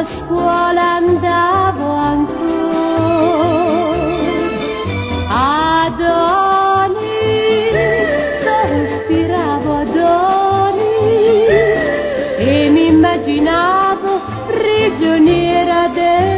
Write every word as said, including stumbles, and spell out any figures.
a scuola andavo ancora, Adoni, sospiravo Adoni e mi immaginavo prigioniera del